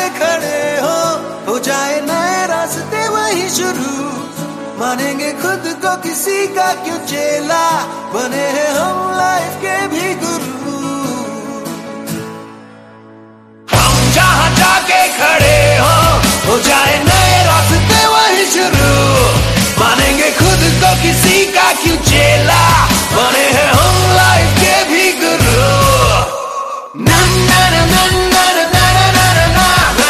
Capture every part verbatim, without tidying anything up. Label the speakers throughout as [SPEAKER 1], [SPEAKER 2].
[SPEAKER 1] खड़े हो हो जाए नए रास्ते वही शुरू, मानेंगे खुद को किसी का क्यों चेला, बने हैं हम लाइफ के भी गुरु। हम जहाँ जाके खड़े हो हो जाए नए रास्ते वही शुरू, मानेंगे खुद को किसी का क्यों चेला, बने हैं हम लाइफ के भी गुरु। ना ना ना ना ना ना ना ना ना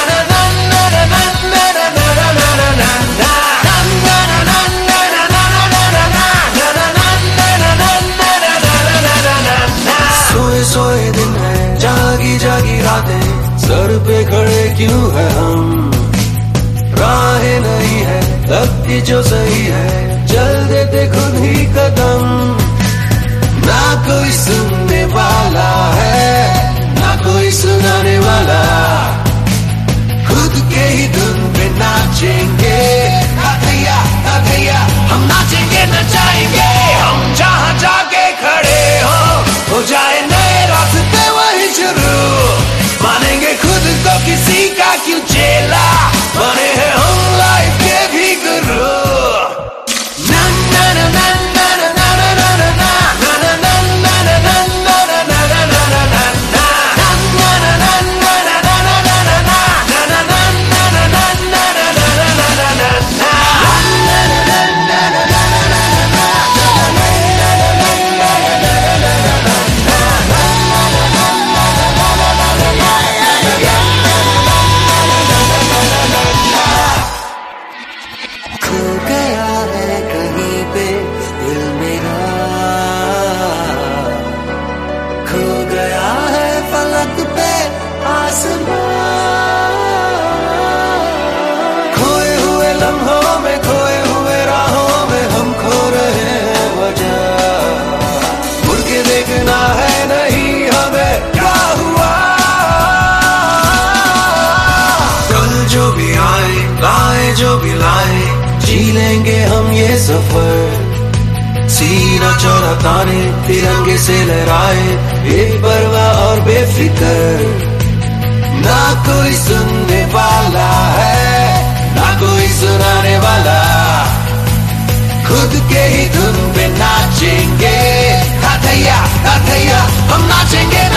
[SPEAKER 1] सोए दिन है जागी जागी रातें, सर पे खड़े क्यों है हम, राहें नहीं है लगती जो सही है, चल देते खुद ही कदम। ना कोई सुनने वाला है ना कोई सुनाने वाला, खुद के ही धुन पे नाचेंगे, भैया भैया हम नाचेंगे नचाएंगे। हम जहाँ जाके खड़े हो हो जाए नए रास्ते वही शुरू, मानेंगे खुद को किसी का क्यों चेला, बने हैं हम लाइफ के भी गुरु। ना ना ना ना ना ना ना ना ना ना ना खोए हुए लम्हों में खोए हुए राहों में हम खो रहे हैं वजह, मुड़ के देखना है नहीं हमें क्या हुआ। कल जो भी आए लाए जो भी लाए, जी लेंगे हम ये सफर, सीना चौड़ा ताने तिरंगे से लहराए, बेपरवाह और बेफिक्र। ना कोई सुनने वाला है ना कोई सुनाने वाला, खुद के ही धुन पे नाचेंगे, हथैया हथैया हम नाचेंगे।